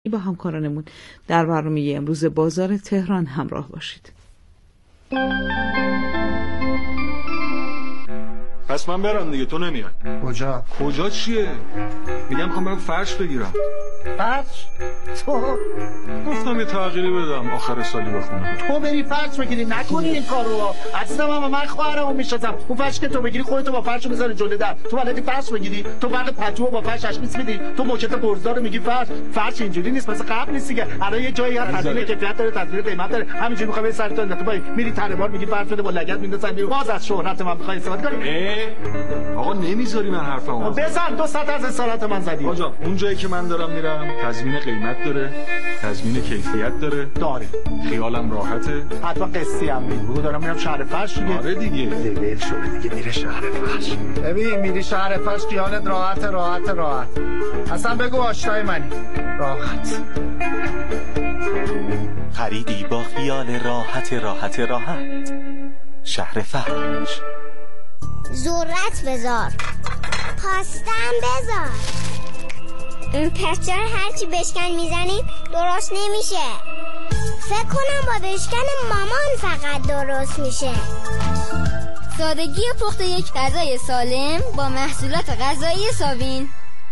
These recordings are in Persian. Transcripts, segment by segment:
با همکارانمون در برنامه امروز بازار تهران همراه باشید. پس من برم دیگه، تو نمیای. کجا چیه؟ میگم میخوام برم فرش بگیرم. فرش؟ تو گفتم یه تغییری بدم آخر سالی بخونم. تو بری فرش بگیری، نکنی این کارو. عزیزم من خواهرمو میشناسم. اون فرش که تو بگیری خودتو با فرش میذاری جلوی در. تو بلدی فرش بگیری؟ تو فرق پتو با فرش تشخیص میدی؟ تو موکت برزدار میگی فرش اینجوری نیست، مثل قبل نیست دیگه. الان یه جایی هست تضمین کیفیت داره، تضمین قیمت داره. همینجوری میخوای به سرت انداخته بای میری تربار میگی فرش بده با لگد میندازن. باز از شهرت من میخوای استفاده کنی؟ آقا نمیذاری من حرفمو بزن. 200 از اصالت من زدی. آقا اون جایی که من دارم میرم تضمین قیمت داره، تضمین کیفیت داره. خیالم راحته. حتما قصی هم میگو دارم میرم شهر فرش دیگه. آره دیگه. لول شده دیگه، میره شهر فرش. ببین میری شهر فرش خیالت راحت. اصلا بگو آشنای منی. راحت. خریدی با خیال راحت. شهر فرش. ذرت بذار، پاستم بذار. این پسچر هرچی بشکن میزنی درست نمیشه. فکر کنم با بشکن مامان فقط درست میشه. سادگی پخت یک غذای سالم با محصولات غذایی سابین.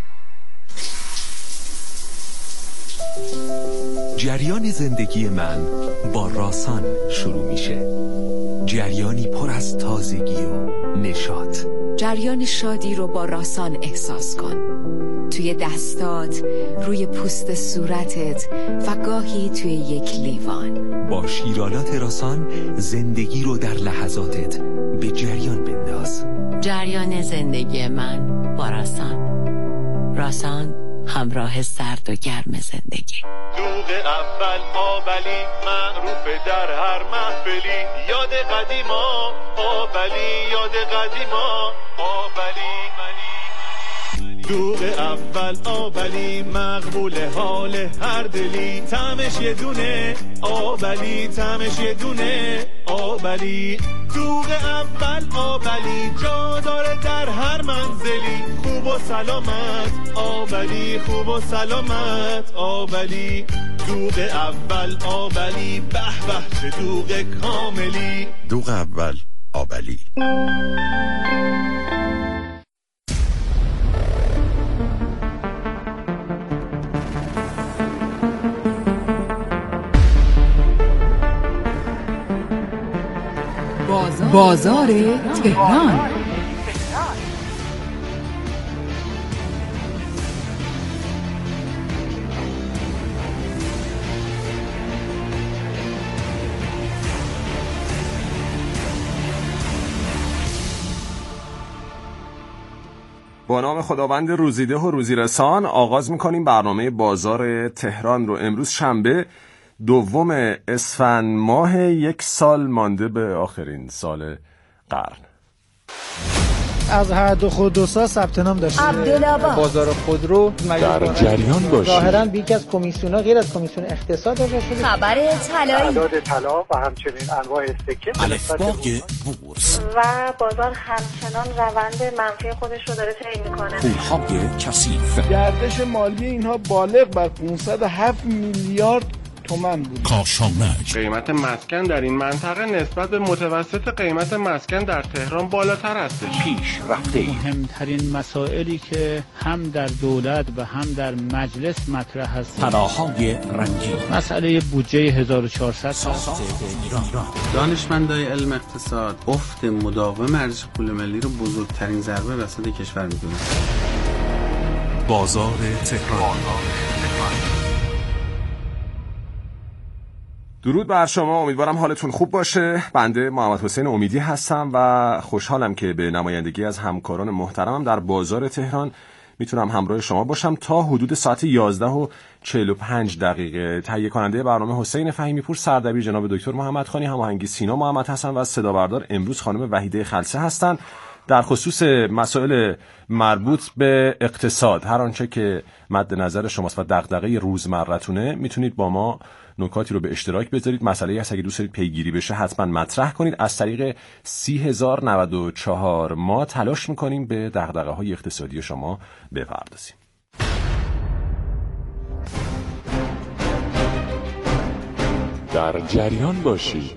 جریان زندگی من با راسان شروع میشه. جریانی پر از تازگی و نشاط. جریان شادی رو با راسان احساس کن، توی دستات، روی پوست صورتت و گاهی توی یک لیوان. با شیرالات راسان زندگی رو در لحظاتت به جریان بنداز. جریان زندگی من با راسان همراه سرد و گرم زندگی. دوغ اول آبلی معروف در هر محفلی. یاد قدیما آبلی، یاد قدیما آبلی. دوغ اول آبلی مقبول حال هر دلی. طعمش یه دونه آبلی، طعمش یه دونه آبلی. دوغ اول آبلی جا داره در هر منزلی. خوب و سلامت آبلی، خوب و سلامت آبلی. دوغ اول آبلی، به به چه دوغ کاملی. دوغ اول آبلی. بازار تهران. با نام خداوند روزیده و روزیرسان آغاز میکنیم برنامه بازار تهران رو. امروز شنبه 2 اسفند ماه، 1 سال مانده به آخرین سال قرن. از هر دو خودروساز ثبت نام داشته. عبدالآباد بازار خودرو در جریان باشید. ظاهراً بیک از کمیسیون‌ها غیر از کمیسیون اقتصاد اجرا شده. خبر طلایی، اعداد طلا و همچنین انواع سکه. الفبای بورس و بازار همچنان روند منفی خودش رو داره طی میکنه. پول‌های کثیف. گردش مالی اینها بالغ بر 507 میلیارد تومان بود. کاشانک. قیمت مسکن در این منطقه نسبت به متوسط قیمت مسکن در تهران بالاتر است. پیش رفته. مهمترین مسائلی که هم در دولت و هم در مجلس مطرح است، طلاهای رنگی. مسئله بودجه 1400. ساخت ایران. دانشمندای علم اقتصاد افت مداوم ارزش پول ملی رو بزرگترین ضربه وسط کشور می‌دونن. بازار تهران. درود بر شما، امیدوارم حالتون خوب باشه. بنده محمد حسین امیدی هستم و خوشحالم که به نمایندگی از همکاران محترمم در بازار تهران میتونم همراه شما باشم تا حدود ساعت 11:45. تهیه کننده برنامه حسین فهیمی پور، سردبیر جناب دکتر محمد خانی، هماهنگی سینا محمد حسن و صدا بردار امروز خانم وحیده خلسه هستند. در خصوص مسائل مربوط به اقتصاد، هر آنچه که مد نظر شماست و دغدغه روزمرتونه، میتونید با ما نکاتی رو به اشتراک بذارید. مسئله هست اگه دوست دارید پیگیری بشه حتما مطرح کنید. از طریق 30,094 ما تلاش میکنیم به دغدغه‌های اقتصادی شما بپردازیم. در جریان باشید.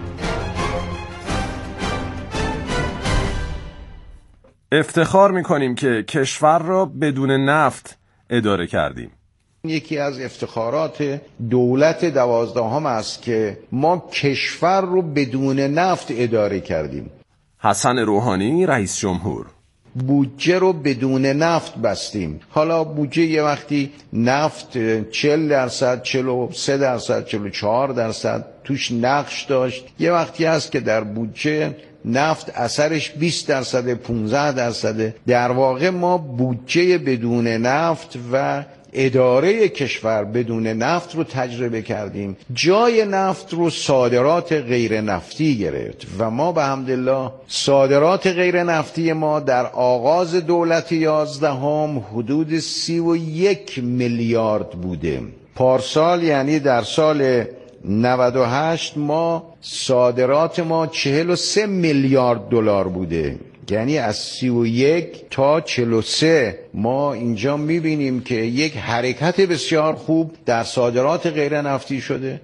افتخار میکنیم که کشور را بدون نفت اداره کردیم. یکی از افتخارات دولت 12 است که ما کشور رو بدون نفت اداره کردیم. حسن روحانی رئیس جمهور: بودجه رو بدون نفت بستیم. حالا بودجه یه وقتی نفت 40%، 43%، 44% توش نقش داشت. یه وقتی هست که در بودجه نفت اثرش 20%، 15%. در واقع ما بودجه بدون نفت و اداره کشور بدون نفت رو تجربه کردیم. جای نفت رو صادرات غیر نفتی گرفت و ما به حمدالله صادرات غیر نفتی ما در آغاز دولت 11 حدود 31 میلیارد بوده. پارسال یعنی در سال 98 ما صادرات ما 43 میلیارد دلار بوده. یعنی از 31 تا 43 ما اینجا میبینیم که یک حرکت بسیار خوب در صادرات غیر نفتی شده.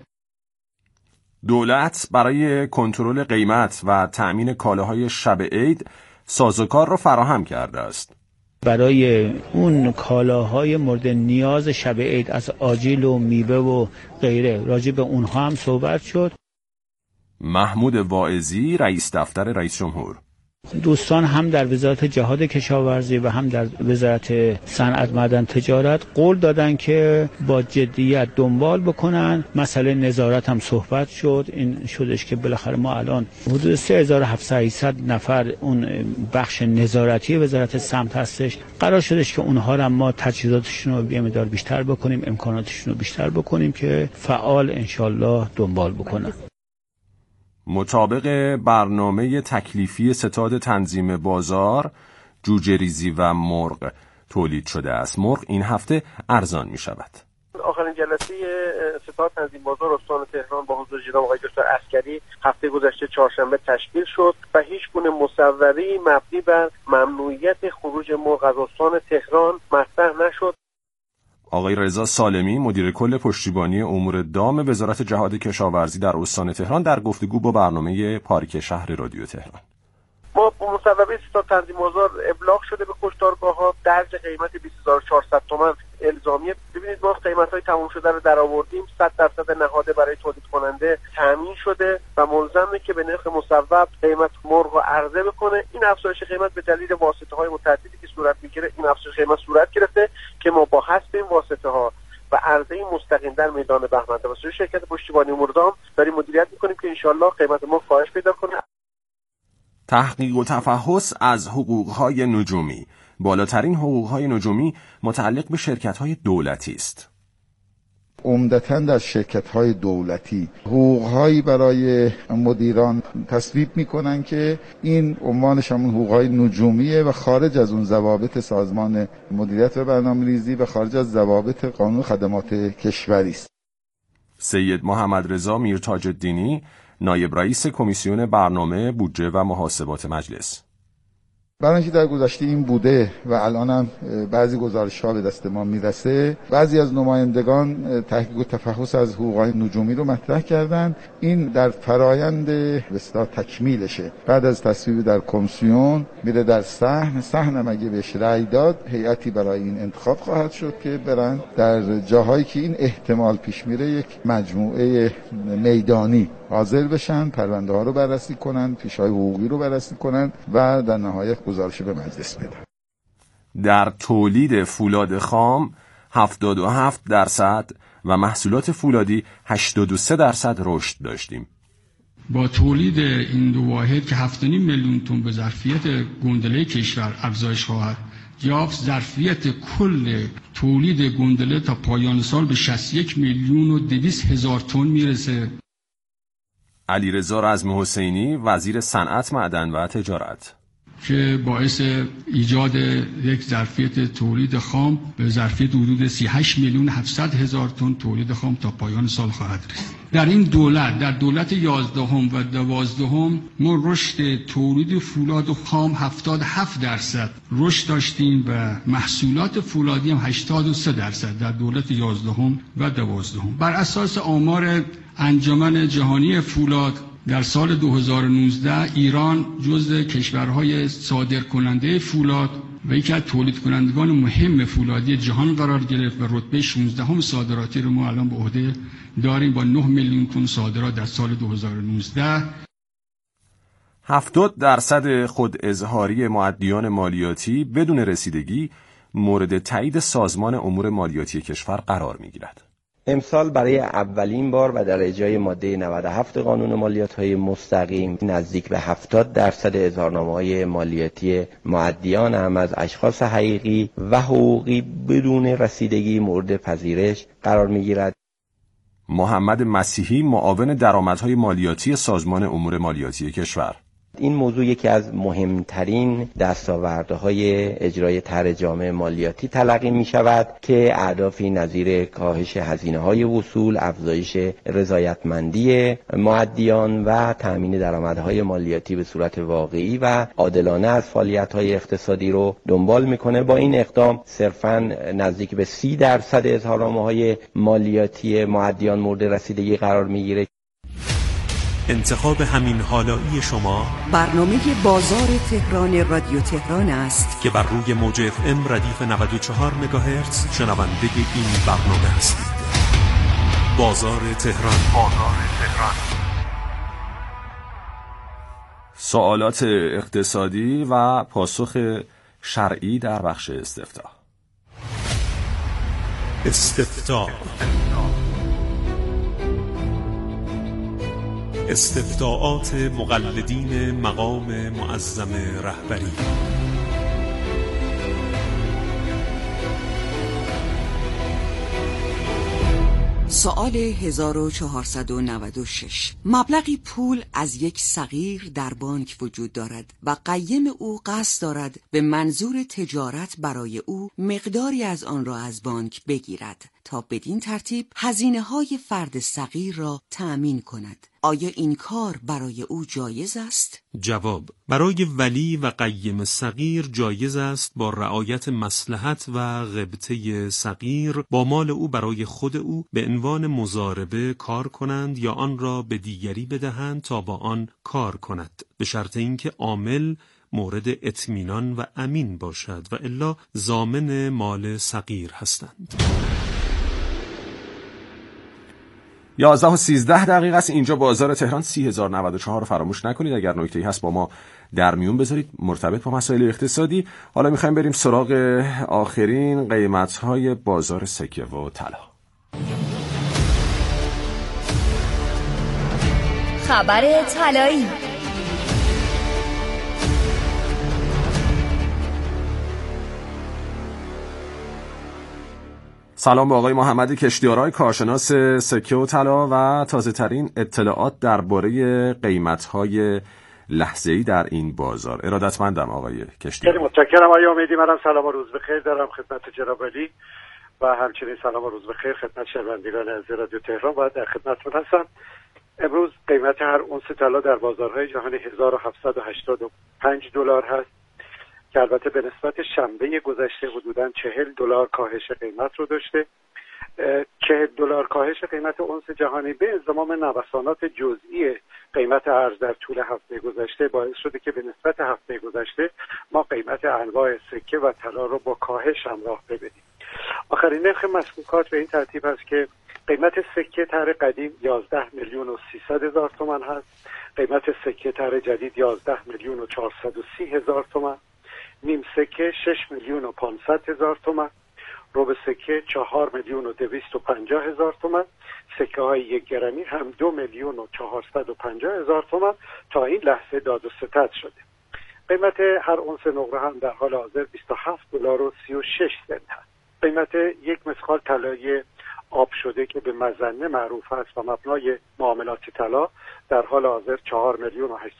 دولت برای کنترل قیمت و تأمین کالاهای شب عید سازوکار را فراهم کرده است. برای اون کالاهای مورد نیاز شب عید از آجیل و میوه و غیره راجع به اونها هم صحبت شد. محمود واعظی رئیس دفتر رئیس جمهور: دوستان هم در وزارت جهاد کشاورزی و هم در وزارت صنعت معدن تجارت قول دادن که با جدیت دنبال بکنن. مسئله نظارت هم صحبت شد. این شدش که بالاخره ما الان حدود 3700 نفر اون بخش نظارتی وزارت سمت هستش. قرار شدش که اونها رو ما تجهیزاتشون رو یه مقدار بیشتر بکنیم، امکاناتشون رو بیشتر بکنیم که فعال انشالله دنبال بکنن. مطابق برنامه تکلیفی ستاد تنظیم بازار، جوجه ریزی و مرغ تولید شده است. مرغ این هفته ارزان می شود. آخرین جلسه ستاد تنظیم بازار استان تهران با حضور جناب آقای دکتر عسکری هفته گذشته چهارشنبه تشکیل شد و هیچ گونه مصوری مبنی بر ممنوعیت خروج مرغ از استان تهران مطرح نشد. آقای رضا سالمی مدیر کل پشتیبانی امور دام وزارت جهاد کشاورزی در استان تهران در گفتگو با برنامه پارک شهر رادیو تهران: ما مصوبه ستاد تنظیم بازار ابلاغ شده به کشتارگاه‌ها، درج قیمت 20400 تومان الزامیه. ببینید ما قیمت‌های تموم شده رو درآوردیم، 100% نهاده برای تولید کننده تامین شده و ملزمه که به نرخ مصوب قیمت مرغ رو عرضه بکنه. این افزایش قیمت به دلیل واسطه‌های متعددی که صورت می‌گیره این افزایش قیمت صورت گرفته که ما با حذف این واسطه‌ها و عرضه مستقیم در میدان بهمن توسط شرکت پشتیبانی امور دام داریم مدیریت می‌کنیم که انشالله قیمت مرغ کاهش پیدا کنه. تحقیق و تفحص از حقوق‌های نجومی. بالاترین حقوق‌های نجومی متعلق به شرکت‌های دولتی است. عمدتاً در شرکت‌های دولتی حقوق‌هایی برای مدیران تصویب می‌کنن که این عنوانش همون حقوق‌های نجومیه و خارج از اون ضوابط سازمان مدیریت و برنامه‌ریزی و خارج از ضوابط قانون خدمات کشوری است. سید محمد رضا میرتاج الدینی نایب رئیس کمیسیون برنامه بودجه و محاسبات مجلس: برای اینکه در گذشته این بوده و الان هم بعضی گزارش‌ها به دست ما میرسه، بعضی از نمایندگان تحقیق و تفحص از حقوق‌های نجومی رو مطرح کردن. این در فرایند به اصطلاح تکمیلشه. بعد از تصویب در کمیسیون میره در صحن هم اگه بهش رأی داد، هیئتی برای این انتخاب خواهد شد که برن در جاهایی که این احتمال پیش میره یک مجموعه میدانی حاضر بشن، پرونده ها رو بررسی کنن، پیش‌های حقوقی رو بررسی کنن و در نهایت گزارش به مجلس بدن. در تولید فولاد خام 77% و محصولات فولادی 83% رشد داشتیم. با تولید این دو واحد که 7.5 میلیون تن به ظرفیت گندله کشور افزایش خواهد یافت، ظرفیت کل تولید گندله تا پایان سال به 61,200,000 تن میرسه. علیرضا رزمی حسینی وزیر صنعت معدن و تجارت: که باعث ایجاد یک ظرفیت تولید خام به ظرفیت حدود 38,700,000 تن تولید خام تا پایان سال خواهد رسید. در این دولت، در دولت 11 و 12 ما رشد تولید فولاد و خام 77% رشد داشتیم و محصولات فولادی هم 83% در دولت 11 و 12. بر اساس آمار انجمن جهانی فولاد در سال 2019 ایران جزو کشورهای صادرکننده فولاد و یکی از تولید کنندگان مهم فولادی جهان قرار گرفت و رتبه 16 صادراتی رو ما الان به عهده داریم با 9 میلیون تن صادرات در سال 2019. 70% خود اظهاری معدیان مالیاتی بدون رسیدگی مورد تایید سازمان امور مالیاتی کشور قرار می‌گیرد. امسال برای اولین بار و در اجرای ماده 97 قانون مالیات‌های مستقیم نزدیک به 70% اظهارنامه‌های مالیاتی معدیان هم از اشخاص حقیقی و حقوقی بدون رسیدگی مورد پذیرش قرار می‌گیرد. محمد مسیحی، معاون درآمدهای مالیاتی سازمان امور مالیاتی کشور: این موضوع یکی از مهمترین دستاوردهای اجرای طرح جامع مالیاتی تلقی می شود که اهدافی نظیر کاهش هزینه‌های وصول، افزایش رضایتمندی معدیان و تأمین درآمدهای مالیاتی به صورت واقعی و عادلانه از فعالیت‌های اقتصادی رو دنبال می‌کنه. با این اقدام صرفاً نزدیک به 30% اظهارنامه‌های مالیاتی معدیان مورد رسیدگی قرار می‌گیره. انتخاب همین حالایی شما برنامه بازار تهران رادیو تهران است که بر روی موج FM ردیف 94 مگاهرتز شنونده این برنامه هستید. بازار تهران. سوالات اقتصادی و پاسخ شرعی در بخش استفتاء. استفتاءات مقلدین مقام معظم رهبری. سوال 1496. مبلغی پول از یک صغیر در بانک وجود دارد و قیم او قصد دارد به منظور تجارت برای او مقداری از آن را از بانک بگیرد تا بدین ترتیب هزینه‌های فرد صغیر را تأمین کند. آیا این کار برای او جایز است؟ جواب: برای ولی و قیم صغیر جایز است با رعایت مصلحت و غبطه صغیر با مال او برای خود او به عنوان مضاربه کار کنند یا آن را به دیگری بدهند تا با آن کار کند، به شرط اینکه عامل مورد اطمینان و امین باشد و الا ضامن مال صغیر هستند. 11:13 است. اینجا بازار تهران 30,094 رو فراموش نکنید. اگر نکته‌ای هست با ما در میون بذارید مرتبط با مسائل اقتصادی. حالا میخوایم بریم سراغ آخرین قیمت‌های بازار سکه و طلا. خبر طلایی. سلام به آقای محمد کشتیارای، کارشناس سکه و طلا و تازه ترین اطلاعات درباره قیمت‌های لحظه‌ای در این بازار. ارادتمندم آقای کشتیارای. خیلی متشکرم آقای امیدی. منم سلام و روز بخیر دارم خدمت جناب علی و همچنین سلام و روز بخیر خدمت شنوندگان از رادیو تهران و در خدمتتون هستم. امروز قیمت هر اونس طلا در بازارهای جهانی 1785 دلار هست که البته به نسبت شنبه گذشته حدوداً 40 دلار کاهش قیمت رو داشته. 40 دلار کاهش قیمت اونس جهانی به انضمام نوسانات جزئی قیمت ارز در طول هفته گذشته باعث شده که به نسبت هفته گذشته ما قیمت انواع سکه و طلا رو با کاهش همراه ببینیم. آخرین نرخ مسکوکات به این ترتیب است که قیمت سکه طرح قدیم 11,300,000 تومان هست، قیمت سکه طرح جدید 11,430,000 تومان، نیم سکه 6,500,000 تومان، ربع سکه 4,250,000 تومان، سکه های 1 گرمی هم 2,450,000 تومان تا این لحظه داد و ستد شده. قیمت هر اونس نقره هم در حال حاضر 27 دلار و 36 سنت هست. قیمت یک مسخال طلای آب شده که به مظنه معروف است و مبنای معاملات طلا در حال حاضر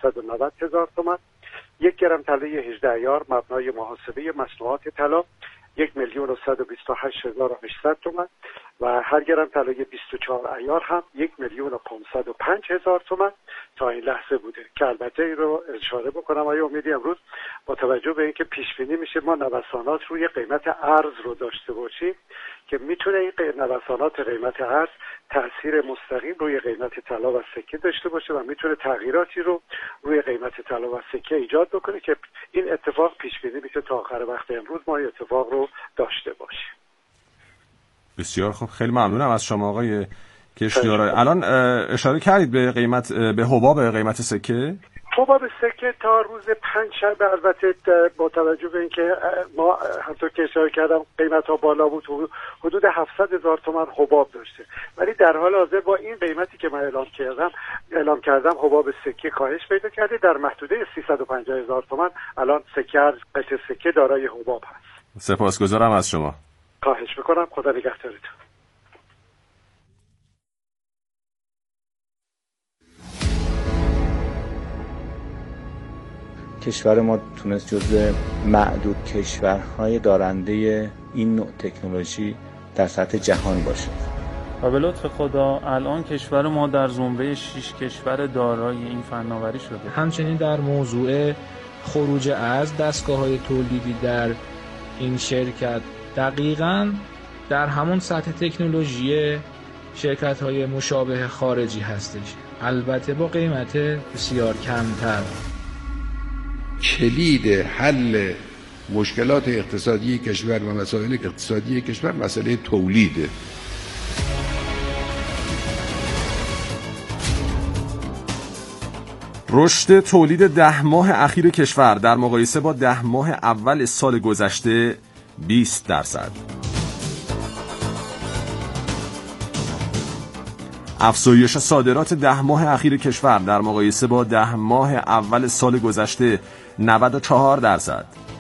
4,890,000 تومان. 1 گرم طلای 18 عیار مبنای محاسبه مصنوعات طلا 1,128,800 تومان و هر گرم طلای 24 عیار هم 1,505,000 تومان تا این لحظه بوده که البته این رو اشاره بکنم آقای امیدی امروز با توجه به اینکه پیش بینی میشه ما نوسانات روی قیمت ارز رو داشته باشیم که میتونه این نوسانات قیمت ارز تاثیر مستقیم روی قیمت طلا و سکه داشته باشه و میتونه تغییراتی رو روی قیمت طلا و سکه ایجاد بکنه که این اتفاق پیش بینی میشه تا آخر وقت امروز ما این اتفاق رو داشته باشیم. بسیار خوب، خیلی ممنونم از شما آقای کشتیارای. الان اشاره کردید به قیمت به حباب قیمت سکه. حباب سکه تا روز 5 شنبه البته با توجه به اینکه ما همونطور که اشاره کردم قیمت‌ها بالا بود حدود 700,000 تومان حباب داشته، ولی در حال حاضر با این قیمتی که من اعلام کردم حباب سکه کاهش پیدا کرده در محدوده 350,000 تومان. الان قطعه سکه دارای حباب هست. سپاسگزارم از شما. خواهش میکنم، خدا نگهدارتون. کشور ما تونست جزو معدود کشورهای دارنده این نوع تکنولوژی در سطح جهان باشه و به لطف خدا الان کشور ما در زمره 6 کشور دارای این فناوری شده. همچنین در موضوع خروج از دستگاه‌های تولیدی در این شرکت دقیقاً در همون سطح تکنولوژی شرکت‌های مشابه خارجی هستش، البته با قیمت بسیار کمتر. کلید حل مشکلات اقتصادی کشور و مسائل اقتصادی کشور مسئله تولیده. رشد تولید 10 ماه اخیر کشور در مقایسه با 10 ماه اول سال گذشته 20%. افزایش صادرات 10 ماه اخیر کشور در مقایسه با 10 ماه اول سال گذشته 94%.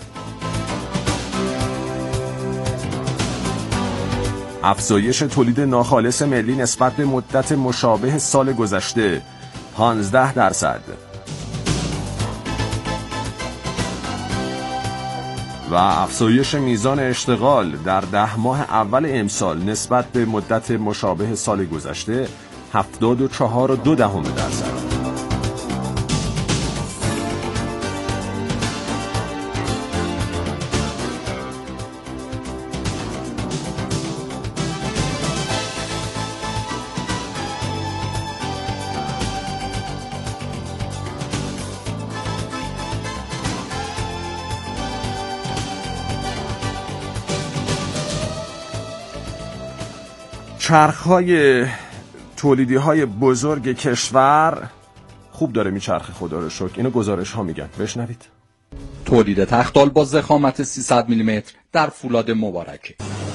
افزایش تولید ناخالص ملی نسبت به مدت مشابه سال گذشته 15%. و افزایش میزان اشتغال در 10 ماه اول امسال نسبت به مدت مشابه سال گذشته 74.2%. چرخ‌های تولیدی‌های بزرگ کشور خوب داره میچرخه، خدا رو شکر. اینو گزارش ها میگن، بشنوید. تولید تختال با ضخامت 300 میلیمتر در فولاد مبارکه،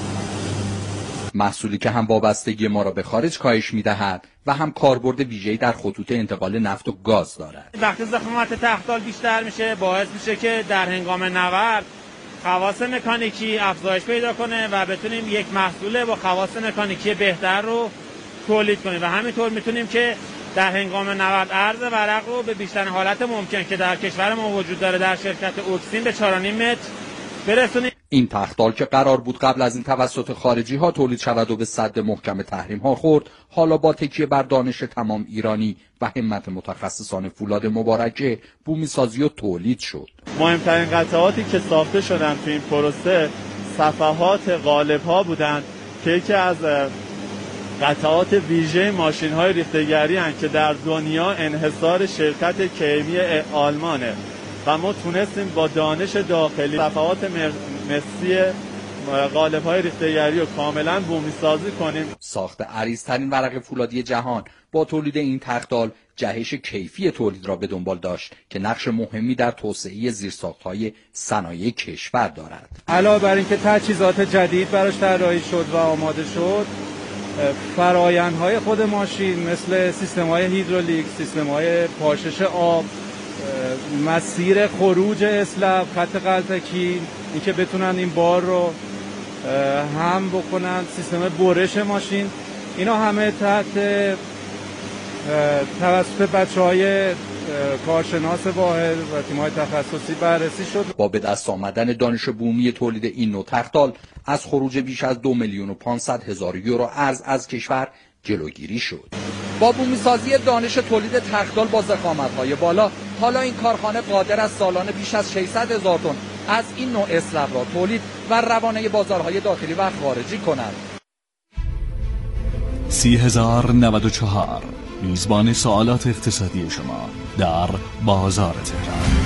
محصولی که هم وابستگی ما را به خارج کاهش میدهد و هم کاربرد ویژه‌ای در خطوط انتقال نفت و گاز دارد. وقتی ضخامت تختال بیشتر میشه باعث میشه که در هنگام نورد خواص مکانیکی افزایش پیدا کنه و بتونیم یک محصول با خواص مکانیکی بهتر رو تولید کنیم و همینطور میتونیم که در هنگام نورد عرض ورق رو به بیشترین حالت ممکن که در کشور ما وجود داره در شرکت اوکسین به 4.5 متر برسونیم. این تختال که قرار بود قبل از این توسط خارجی ها تولید شود و به سد محکم تحریم ها خورد، حالا با تکیه بر دانش تمام ایرانی و همت متخصصان فولاد مبارکه بومی سازی و تولید شد. مهمترین قطعاتی که ساخته شدن تو این پروسه صفحات قالب ها بودند که یکی از قطعات ویژه ماشین های ریخته‌گری هستند که در دنیا انحصار شرکت کیمی آلمانه و ما تونستیم با دانش داخلی صفحات مسی قالب های ریخته‌گری رو کاملا بومی سازی کنیم. ساخت عریض‌ترین ورق فولادی جهان با تولید این تختال جهش کیفی تولید را به دنبال داشت که نقش مهمی در توسعه زیرساخت‌های صنایع کشور دارد. علاوه بر اینکه تجهیزات جدید براش طراحی شد و آماده شد، فرآیندهای خود ماشین مثل سیستم‌های هیدرولیک، سیستم‌های پاشش آب، مسیر خروج اسلب، خط غلطکی، اینکه بتونن این بار رو هم بکنن، سیستم برش ماشین، اینا همه تحت توسط بچه‌های کارشناس واحد و تیم‌های تخصصی بررسی شد. با به دست آمدن دانش بومی تولید این نوع تختال از خروج بیش از 2,500,000 یورو ارز از کشور جلوگیری شد. با بومیسازی دانش تولید تختال با ضخامت‌های بالا، حالا این کارخانه قادر است سالانه بیش از 600,000 تن از این نوع اسلحه را تولید و روانه بازارهای داخلی و خارجی کند. 30,094 میزبان سوالات اقتصادی شما در بازار تهران.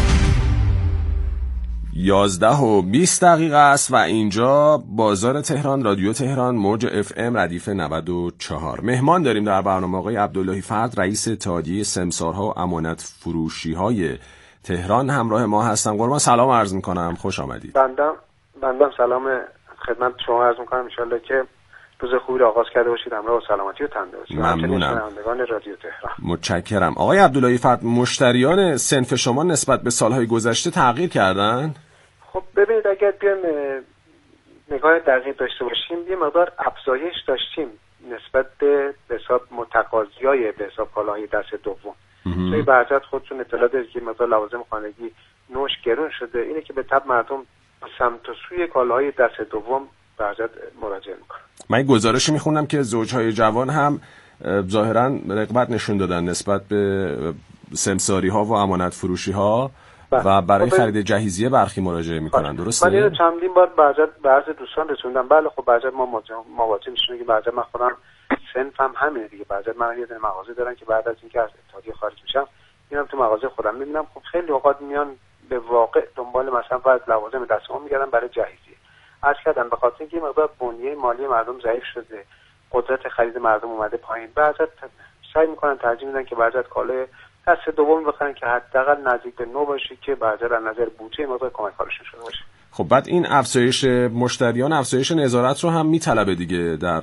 11:20 است و اینجا بازار تهران، رادیو تهران، موج FM ردیف 94. مهمان داریم در برنامه آقای عبداللهی فرد، رئیس اتحادیه سمسارها و امانت فروشی‌های تهران همراه ما هستم. قربان سلام عرض می‌کنم، خوش آمدید. بندم سلام خدمت شما عرض می‌کنم، ان شاءالله که روز خوبی را آغاز کرده باشید همراه با سلامتی و تندرستی. ممنونم. رادیو تهران. متشکرم. آقای عبداللهی فرد، مشتریان صنف شما نسبت به سالهای گذشته تغییر کردن؟ خب ببینید، اگر بیایم نگاه دقیق داشته باشیم، یه مقدار افزایش داشتیم نسبت به حساب متقاضیای به حساب کالاهای دست دوم. توی برجت خودتون اطلاع دارید که مقدار لوازم خانگی نوش گرون شده، اینه که به تبع مردم سمت و سوی کالاهای دست دوم برجت مراجعه میکنن. من گزارشی میخوندم که زوجهای جوان هم ظاهرا رغبت نشون دادن نسبت به سمساری ها و امانت فروشی ها و برای خرید جهیزیه برخی مراجعه میکنن، درسته؟ من اینو چندین بار بعضی دوستان رسوندم. بله خب بعضی ما مواجه میشیم که بعضی من خودم صنفم همینه دیگه. بعضی من یه دونه مغازه دارن که بعد از اینکه از اتحادیه خارج میشم میرم تو مغازه خودم میبینم خب خیلی اوقات میان به واقع دنبال مثلا فرض لوازم دستمون میگردن برای جهیزیه. عرض کردم به خاطر اینکه مقدار بنیه مالی مردم ضعیف شده، قدرت خرید مردم اومده پایین، بعضی سعی میکنن ترجیح میدن که بعضی کالای دست دوم بخرن که حداقل نزدیک به نو باشه که بعضی از نظر بودجه مقدار کمک کارشون شده باشه. خب بعد این افزایش مشتریان افزایش نظارت رو هم میطلبه دیگه در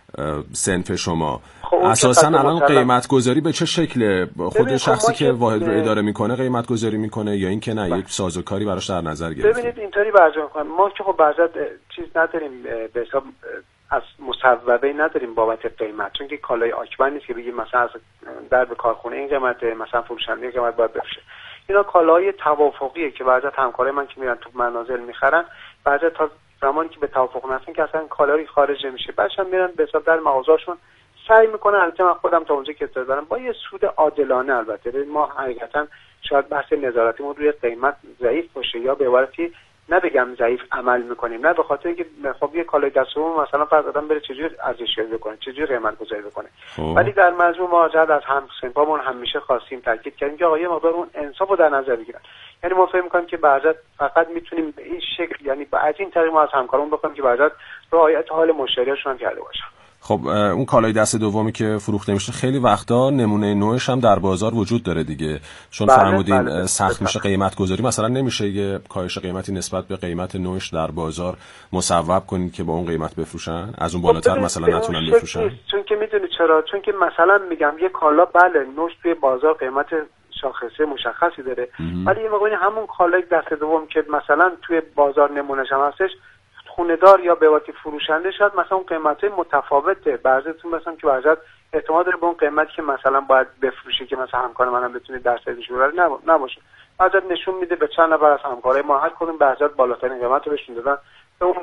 صنف شما. خب اساسا الان قیمت گذاری به چه شکله؟ خود شخصی که واحد رو اداره میکنه قیمت گذاری میکنه یا این که نه یک سازوکاری براش در نظر گرفته؟ ببینید اینطوری برجام میکنن. ما که خب بعضی چیز نداریم به حساب از مصوبه نداریم بابت قیمت، چون که کالای آکبر نیست که بگیم مثلا از در به کارخونه این قیمت، مثلا فروشنده این قیمت باید بفروشه. اینا کالای توافقیه که بعضی همکارای من که میرن تو منازل میخرن، بعضی تا زمانی که به توافق نرسن که اصلا کالایی خارج نمیشه، بعدش هم میرن به حساب در مغازه‌شون سعی میکنن. البته من خودم تا اونجا که اطلاع دارم با یه سود عادلانه، البته ما حقیقتا شاید بحث نظارتیمون روی قیمت ضعیف باشه یا به عبارتی نبگم ضعیف عمل میکنیم، نه به خاطر اینکه خب یه کالای دستمون مثلا فرض آدم بره چجوری ارزش‌گذاری بکنه، چجوری قیمت گذاری بکنه. ولی در مجموع ما از هم صنفامون همیشه خواستیم تاکید کردیم که آقا یه مقدار اون انصافو در نظر بگیرن. یعنی ما فکر می‌کنیم که بعضی فقط میتونیم به این شکل، یعنی از این طریق ما از همکارمون بخوایم که بعضی رعایت حال مشتریاشون کرده باشن. خب اون کالای دست دومی که فروخته میشه خیلی وقتا نمونه نوعش هم در بازار وجود داره دیگه، چون فرمودین سخت میشه قیمت گذاری، مثلا نمیشه یه کاهش قیمتی نسبت به قیمت نوعش در بازار مصوب کنید که با اون قیمت بفروشن، از اون بالاتر مثلا نتونن بفروشن. چون که میدونید چرا؟ چون که مثلا میگم یه کالا بله نوعش توی بازار قیمت شاخصه مشخصی داره، ولی یه موقعی همون کالای دست دوم که مثلا توی بازار نمونهش هم هستش، خوندار یا به واسطه فروشنده شاید مثلا اون قیمتای متفاوته. بعضیتون مثلا که بعضی اعتماد داره به اون قیمتی که مثلا باید بفروشه که مثلا همکار منم بتونه درصدش ببره نباشه. بعضی نشون میده به چند نفر از همکارای ما هر کدوم بعضی بالاترین قیمت رو بهشون دادن به اون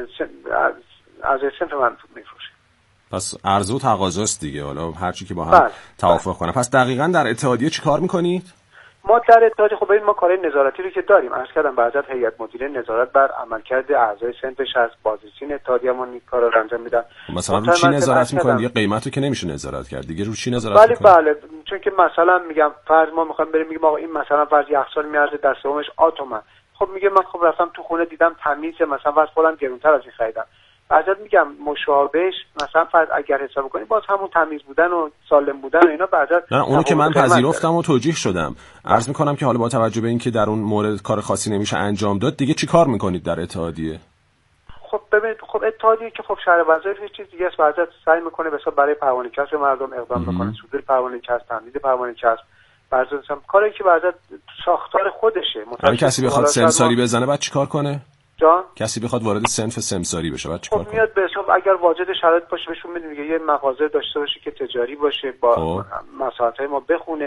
از صنف من میفروشه. پس عرضه و تقاضاست دیگه، حالا هر چی که با هم توافق کنه. پس دقیقاً در اتحادیه چیکار میکنید؟ ما در اتحادیه خب ببین ما کارهای نظارتی رو که داریم، عرض کردم بعضی هیئت مدیره نظارت بر عملکرد اعضای صنفش از بازرسین اتحادیه‌مون این کارا رو انجام میدن. مثلا رو چی نظارت میکنید؟ یه قیمتو که نمیشه نظارت کرد دیگه، رو چی نظارت میکنید؟ بله چون که مثلا میگم فرض ما میخوایم بریم میگیم آقا این مثلا فرض یخچال میارزه دست دومش آتومن، خب میگه من خب رفتم تو خونه دیدم تمیزه، مثلا فرض خودم گرونتر از این خریدم. بعضی میگم مشابهش مثلا فرض اگر حساب کنی باز همون تمیز بودن و سالم بودن و اینا بعضی نه اونو که من پذیرفتم و توجیه شدم. عرض میکنم که حالا با توجه به اینکه در اون مورد کار خاصی نمیشه انجام داد دیگه چی کار میکنید در اتحادیه؟ خب ببینید خب اتحادیه که خب شرح وظایف چیز دیگه است، بعضی سعی میکنه مثلا برای پروانه کسب مردم اقدام بکنه، صدور پروانه کسب، تمدید پروانه کسب، بعضی مثلا کاری که بعضی ساختار خودشه. مثلا کسی بخواد سمساری بزنه بعد چیکار کنه؟ جان؟ کسی بخواد وارد صنف سمساری بشه بعد چیکار کنه؟ میاد به حساب اگر واجد شرایط باشه بهشون میگه یه مغازه داشته باشه که تجاری باشه با مساحت‌های ما بخونه،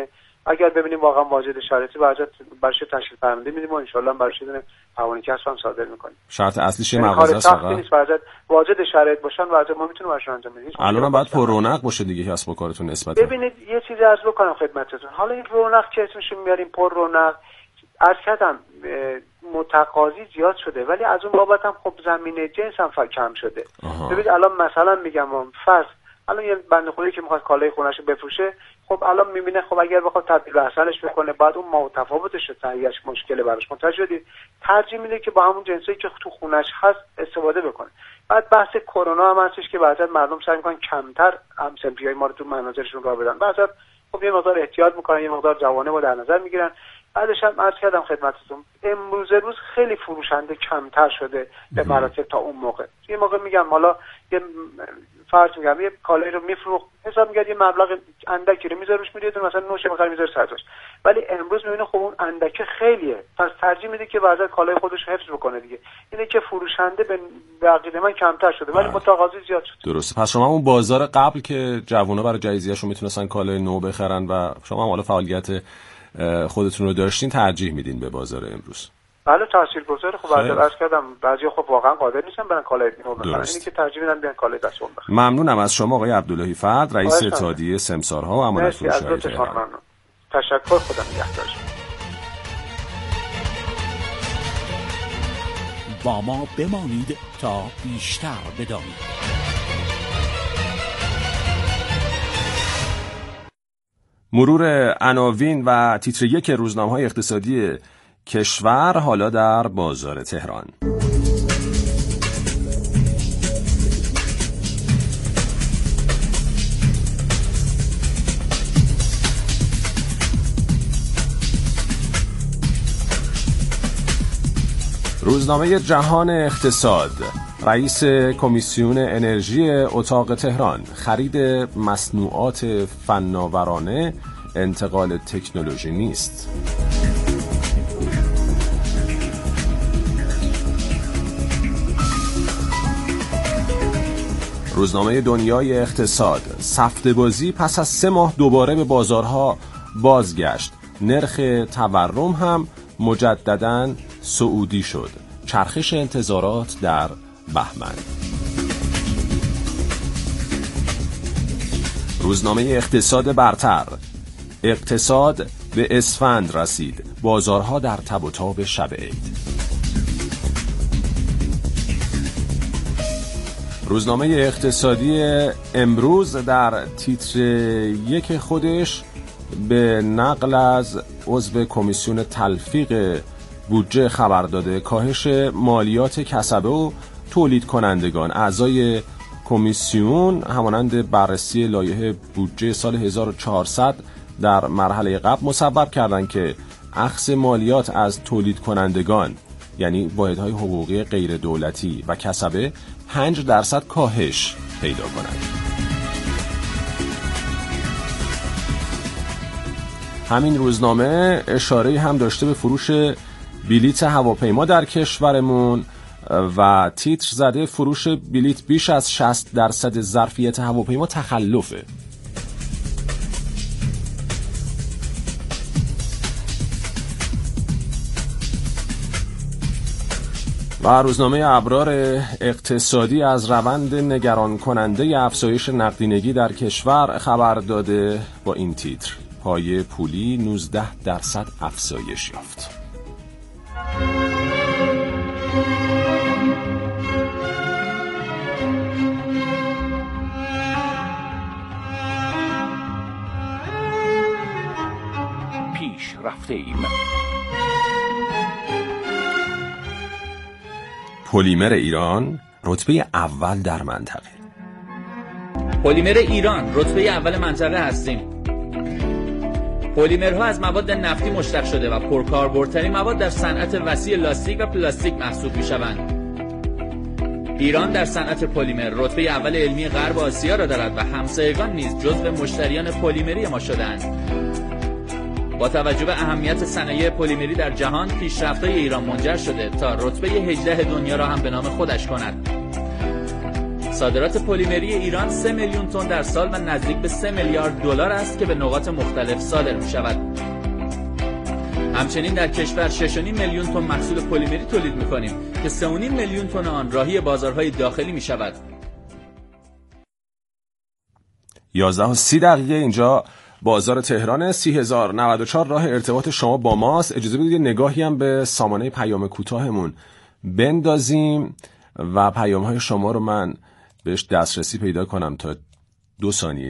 اگر ببینیم واقعا واجد شرایطی برش تشکیل فرمانده میدیم و ان شاء الله برش دونه قوانین کسب هم صادر میکنیم. شرط اصلیش مغازه است فقط نیست، واجد شرایط باشن ما میتونیم برش انجام بدیم. الان باید پر رونق باشه دیگه کسب و کارتون نسبت. ببینید یه چیزی عرض بکنم خدمتتون، حالا این رونق که اسمش میاریم پر رونق، عرض کردم متقاضی زیاد شده ولی از اون بابت هم خب زمینه جنس هم کم شده. ببینید الان مثلا میگم فرض الان یه بنده خدایی که میخواد کالای خونه‌شو بفروشه، خب الان میبینه خب اگر بخواد تبدیل به اصلش بکنه بعد اون متفاوتش تهیه‌اش مشکل براش، متوجه شدید؟ ترجیح میده که با همون جنسی که تو خونه‌اش هست استفاده بکنه. بعد بحث کرونا هم هستش که بعضی مردم سعی میکنن کمتر همسنفیای ما رو تو مناظرشون راه بدن، بعضی خب یه مقدار احتیاط میکنن، یه مقدار جوانه رو در نظر میگیرن. بعدش هم عرض کردم خدمتتون امروز روز خیلی فروشنده کمتر شده به مراتب تا اون موقع. یه موقع میگم حالا یه فرض میگم یه کالایی رو میفروخت حساب میگه یه مبلغ اندکی رو میذاره روش میده مثلا نوش مثلا میذاره سرش، ولی امروز میبینه خب اون اندکه خیلیه، پس ترجیح میده که بعضی کالای خودش حفظ بکنه دیگه. اینه که فروشنده به عقیده من کمتر شده ولی متقاضی زیاد شده. درسته. پس شما اون بازار قبل که جوونا برای جایزیه‌شون میتونستن کالای نو بخرن و شما هم حالا فعالیت خودتون رو داشتین ترجیح میدین به بازار امروز؟ بله تاثیرگذاره. خب عرض کردم بعضیا خب واقعا قادر نیستن برن کالای نو بخرن، اینی که ترجیح میدن بیان کالای دستمون بخرن. ممنونم از شما آقای عبداللهی فدر، رئیس اتحادیه سمسارها و امانت‌فروشی‌های تهران. تشکر، خدا نگهدار. با ما بمانید تا بیشتر بدانید. مرور عناوین و تیتر یک روزنامه‌های اقتصادی کشور حالا در بازار تهران. روزنامه جهان اقتصاد: رئیس کمیسیون انرژی اتاق تهران: خرید مصنوعات فناورانه انتقال تکنولوژی نیست. روزنامه دنیای اقتصاد: سفته بازی پس از 3 ماه دوباره به بازارها بازگشت. نرخ تورم هم مجدداً سعودی شد. چرخش انتظارات در بهمن. روزنامه اقتصاد برتر: اقتصاد به اسفند رسید. بازارها در تب و تاب شب عید. روزنامه اقتصادی امروز در تیتر یک خودش به نقل از عضو کمیسیون تلفیق بودجه خبر داده کاهش مالیات کسبه و تولید کنندگان. اعضای کمیسیون همانند بررسی لایحه بودجه سال 1400 در مرحله قبل مصوب کردند که اخذ مالیات از تولید کنندگان یعنی واحدهای حقوقی غیر دولتی و کسبه 5% کاهش پیدا کنند. همین روزنامه اشاره هم داشته به فروش بلیت هواپیما در کشورمون و تیتر زده فروش بلیت بیش از 60% ظرفیت هواپیما تخلفه. و روزنامه ابرار اقتصادی از روند نگران کننده افزایش نقدینگی در کشور خبر داده با این تیتر: پایه پولی 19% افزایش یافت. پیش رفته ایم. پلیمر ایران رتبه اول در منطقه. پلیمر ایران رتبه اول منطقه هستیم. پلیمرها از مواد نفتی مشتق شده و پرکاربردترین مواد در صنعت وسیع لاستیک و پلاستیک محسوب می‌شوند. ایران در صنعت پلیمر رتبه اول علمی غرب آسیا را دارد و همسایگان نیز جزو مشتریان پلیمری ما شدند. با توجه به اهمیت صنایع پلیمری در جهان، پیشرفت‌های ایران منجر شده تا رتبه 18 دنیا را هم به نام خودش کند. صادرات پلیمری ایران 3 میلیون تن در سال و نزدیک به 3 میلیارد دلار است که به نقاط مختلف صادر می شود. همچنین در کشور 6.5 میلیون تن محصول پلیمری تولید می کنیم که 3.5 میلیون تن آن راهی بازارهای داخلی می شود. 11:30 اینجا بازار تهران. 30,094 راه ارتباط شما با ماست. اجازه بدید نگاهی هم به سامانه پیام کوتاهمون بندازیم و پیام‌های شما رو من بهش دسترسی پیدا کنم تا 2 ثانیه